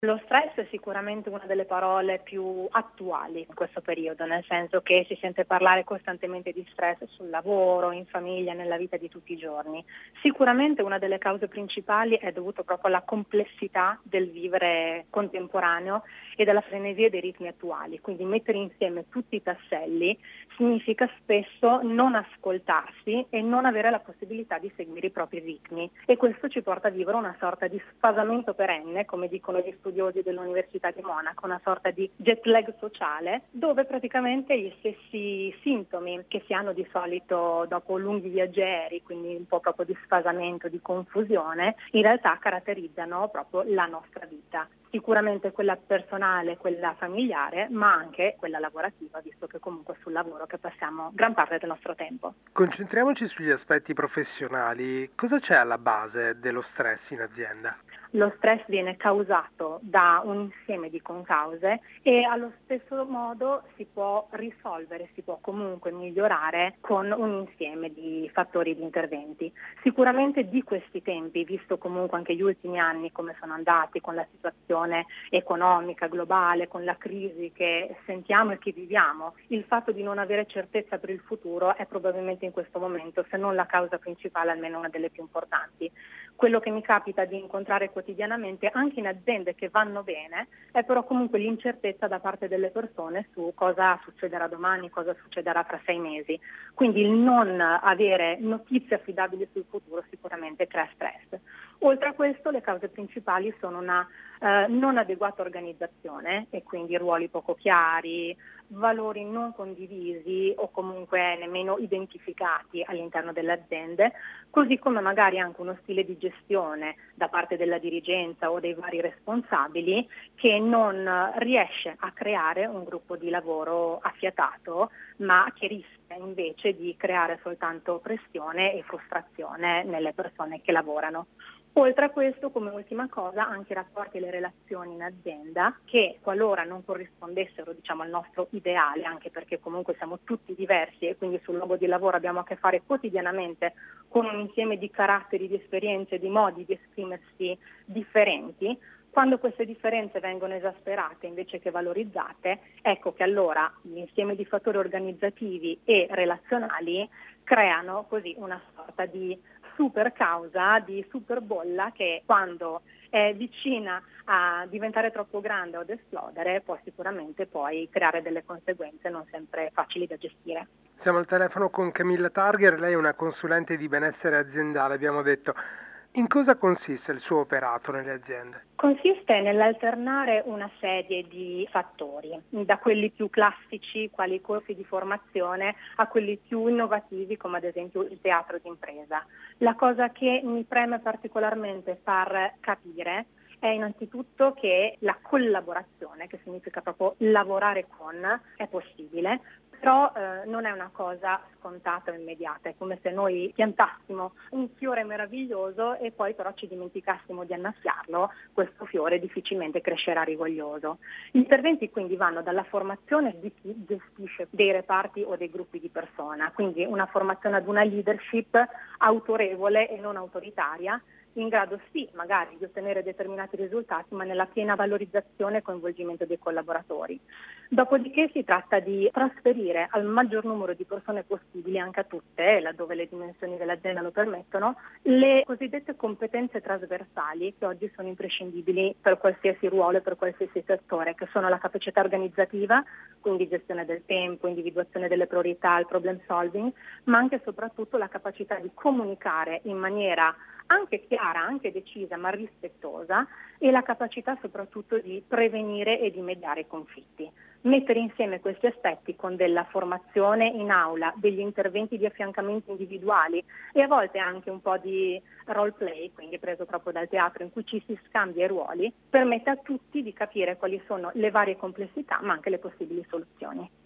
Lo stress è sicuramente una delle parole più attuali in questo periodo, nel senso che si sente parlare costantemente di stress sul lavoro, in famiglia, nella vita di tutti i giorni. Sicuramente una delle cause principali è dovuta proprio alla complessità del vivere contemporaneo e dalla frenesia dei ritmi attuali. Quindi mettere insieme tutti i tasselli significa spesso non ascoltarsi e non avere la possibilità di seguire i propri ritmi. E questo ci porta a vivere una sorta di sfasamento perenne, come dicono gli studiosi dell'Università di Monaco, una sorta di jet lag sociale, dove praticamente gli stessi sintomi che si hanno di solito dopo lunghi viaggi aerei, quindi un po' proprio di sfasamento, di confusione, in realtà caratterizzano proprio la nostra vita. Sicuramente quella personale, quella familiare, ma anche quella lavorativa, visto che comunque sul lavoro che passiamo gran parte del nostro tempo. Concentriamoci sugli aspetti professionali. Cosa c'è alla base dello stress in azienda? Lo stress viene causato da un insieme di concause e allo stesso modo si può risolvere, si può comunque migliorare con un insieme di fattori di interventi. Sicuramente di questi tempi, visto comunque anche gli ultimi anni come sono andati con la situazione economica globale, con la crisi che sentiamo e che viviamo, il fatto di non avere certezza per il futuro è probabilmente in questo momento, se non la causa principale, almeno una delle più importanti. Quello che mi capita di incontrare quotidianamente anche in aziende che vanno bene è però comunque l'incertezza da parte delle persone su cosa succederà domani, cosa succederà tra 6 mesi. Quindi il non avere notizie affidabili sul futuro sicuramente crea stress. Oltre a questo le cause principali sono una non adeguata organizzazione e quindi ruoli poco chiari, valori non condivisi o comunque nemmeno identificati all'interno delle aziende, così come magari anche uno stile di gestione da parte della dirigenza o dei vari responsabili che non riesce a creare un gruppo di lavoro affiatato, ma che rischia invece di creare soltanto pressione e frustrazione nelle persone che lavorano. Oltre a questo, come ultima cosa, anche i rapporti e le relazioni in azienda che qualora non corrispondessero al nostro ideale, anche perché comunque siamo tutti diversi e quindi sul luogo di lavoro abbiamo a che fare quotidianamente con un insieme di caratteri, di esperienze, di modi di esprimersi differenti, quando queste differenze vengono esasperate invece che valorizzate, ecco che allora l'insieme di fattori organizzativi e relazionali creano così una sorta di super causa, di super bolla che quando è vicina a diventare troppo grande o ad esplodere può sicuramente poi creare delle conseguenze non sempre facili da gestire. Siamo al telefono con Camilla Targer, lei è una consulente di benessere aziendale, abbiamo detto. In cosa consiste il suo operato nelle aziende? Consiste nell'alternare una serie di fattori, da quelli più classici, quali i corsi di formazione, a quelli più innovativi, come ad esempio il teatro d'impresa. La cosa che mi preme particolarmente far capire è innanzitutto che la collaborazione, che significa proprio lavorare con, è possibile, però non è una cosa scontata o immediata, è come se noi piantassimo un fiore meraviglioso e poi però ci dimenticassimo di annaffiarlo, questo fiore difficilmente crescerà rigoglioso. Gli interventi quindi vanno dalla formazione di chi gestisce dei reparti o dei gruppi di persona, quindi una formazione ad una leadership autorevole e non autoritaria, in grado sì magari di ottenere determinati risultati, ma nella piena valorizzazione e coinvolgimento dei collaboratori. Dopodiché si tratta di trasferire al maggior numero di persone possibili, anche a tutte, laddove le dimensioni dell'azienda lo permettono, le cosiddette competenze trasversali che oggi sono imprescindibili per qualsiasi ruolo e per qualsiasi settore, che sono la capacità organizzativa, quindi gestione del tempo, individuazione delle priorità, il problem solving, ma anche e soprattutto la capacità di comunicare in maniera anche chiara, anche decisa, ma rispettosa, e la capacità soprattutto di prevenire e di mediare i conflitti. Mettere insieme questi aspetti con della formazione in aula, degli interventi di affiancamento individuali e a volte anche un po' di role play, quindi preso proprio dal teatro, in cui ci si scambia i ruoli, permette a tutti di capire quali sono le varie complessità ma anche le possibili soluzioni.